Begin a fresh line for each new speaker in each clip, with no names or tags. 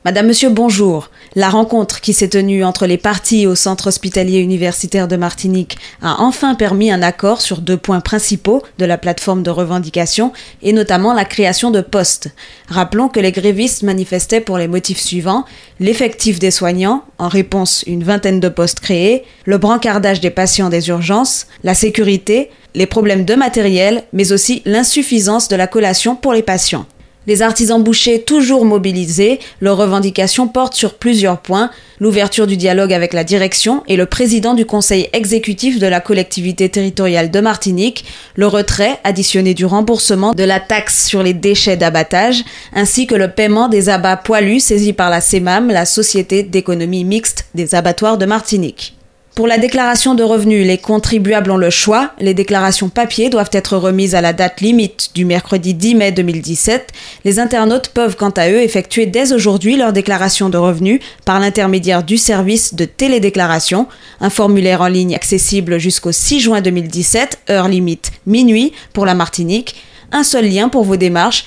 Madame, Monsieur, bonjour. La rencontre qui s'est tenue entre les parties au Centre hospitalier universitaire de Martinique a enfin permis un accord sur 2 points principaux de la plateforme de revendication et notamment la création de postes. Rappelons que les grévistes manifestaient pour les motifs suivants: l'effectif des soignants, en réponse une 20aine de postes créés, le brancardage des patients des urgences, la sécurité, les problèmes de matériel, mais aussi l'insuffisance de la collation pour les patients. Les artisans bouchers toujours mobilisés, leurs revendications portent sur plusieurs points: l'ouverture du dialogue avec la direction et le président du conseil exécutif de la collectivité territoriale de Martinique, le retrait additionné du remboursement de la taxe sur les déchets d'abattage, ainsi que le paiement des abats poilus saisis par la CEMAM, la Société d'économie mixte des abattoirs de Martinique. Pour la déclaration de revenus, les contribuables ont le choix. Les déclarations papier doivent être remises à la date limite du mercredi 10 mai 2017. Les internautes peuvent quant à eux effectuer dès aujourd'hui leur déclaration de revenus par l'intermédiaire du service de télédéclaration. Un formulaire en ligne accessible jusqu'au 6 juin 2017, heure limite minuit pour la Martinique. Un seul lien pour vos démarches,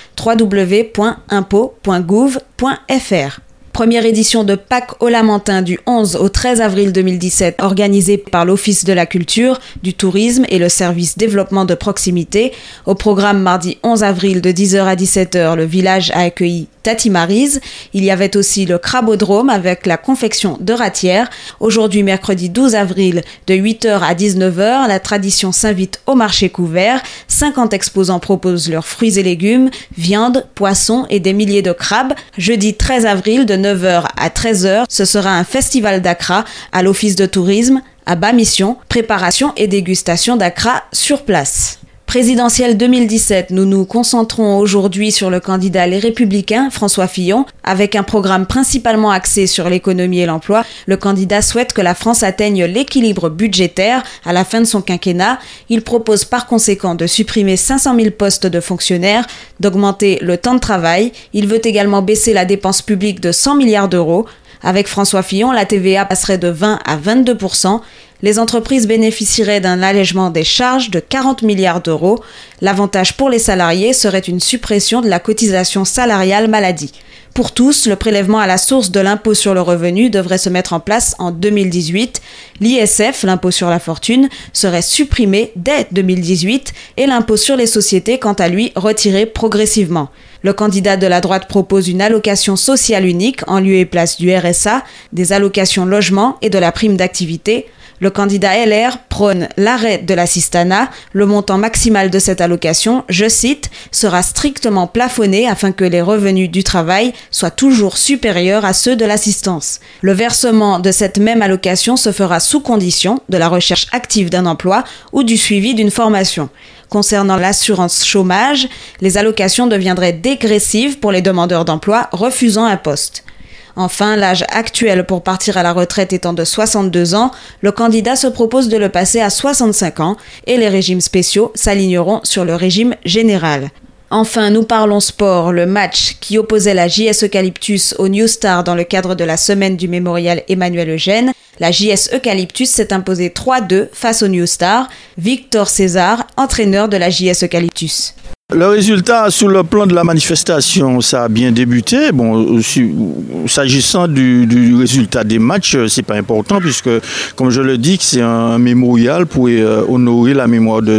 www.impôt.gouv.fr. Première édition de Pâques au Lamentin du 11 au 13 avril 2017, organisée par l'Office de la Culture, du Tourisme et le Service Développement de Proximité. Au programme mardi 11 avril de 10h à 17h, le village a accueilli Tati Maryse. Il y avait aussi le crabodrome avec la confection de ratières. Aujourd'hui, mercredi 12 avril, de 8h à 19h, la tradition s'invite au marché couvert. 50 exposants proposent leurs fruits et légumes, viande, poissons et des milliers de crabes. Jeudi 13 avril, de 9h à 13h, ce sera un festival d'Accra à l'Office de tourisme, à bas mission, préparation et dégustation d'Accra sur place. Présidentielle 2017, nous nous concentrons aujourd'hui sur le candidat Les Républicains, François Fillon. Avec un programme principalement axé sur l'économie et l'emploi, le candidat souhaite que la France atteigne l'équilibre budgétaire à la fin de son quinquennat. Il propose par conséquent de supprimer 500 000 postes de fonctionnaires, d'augmenter le temps de travail. Il veut également baisser la dépense publique de 100 milliards d'euros. Avec François Fillon, la TVA passerait de 20 à 22%. Les entreprises bénéficieraient d'un allègement des charges de 40 milliards d'euros. L'avantage pour les salariés serait une suppression de la cotisation salariale maladie. Pour tous, le prélèvement à la source de l'impôt sur le revenu devrait se mettre en place en 2018. L'ISF, l'impôt sur la fortune, serait supprimé dès 2018 et l'impôt sur les sociétés, quant à lui, retiré progressivement. Le candidat de la droite propose une allocation sociale unique en lieu et place du RSA, des allocations logement et de la prime d'activité. Le candidat LR prône l'arrêt de l'assistanat. Le montant maximal de cette allocation, je cite, sera strictement plafonné afin que les revenus du travail soient toujours supérieurs à ceux de l'assistance. Le versement de cette même allocation se fera sous condition de la recherche active d'un emploi ou du suivi d'une formation. Concernant l'assurance chômage, les allocations deviendraient dégressives pour les demandeurs d'emploi refusant un poste. Enfin, l'âge actuel pour partir à la retraite étant de 62 ans, le candidat se propose de le passer à 65 ans et les régimes spéciaux s'aligneront sur le régime général. Enfin, nous parlons sport. Le match qui opposait la JS Eucalyptus au New Star dans le cadre de la semaine du mémorial Emmanuel Eugène. La JS Eucalyptus s'est imposée 3-2 face au New Star. Victor César, entraîneur de la JS Eucalyptus.
Le résultat sur le plan de la manifestation, ça a bien débuté. Bon, s'agissant du résultat des matchs, c'est pas important puisque, comme je le dis, c'est un mémorial pour honorer la mémoire de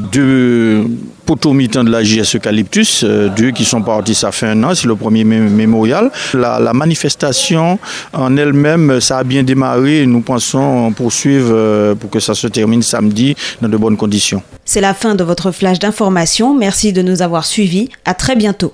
deux poteaux-mitans de la JS Eucalyptus, 2 qui sont partis, ça fait 1 an, c'est le premier mémorial. La manifestation en elle-même, ça a bien démarré et nous pensons poursuivre pour que ça se termine samedi dans de bonnes conditions.
C'est la fin de votre flash d'information. Merci de nous avoir suivis. À très bientôt.